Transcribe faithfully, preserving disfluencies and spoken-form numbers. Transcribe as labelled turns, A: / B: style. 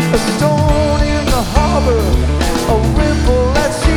A: A stone in the harbor, a ripple at sea.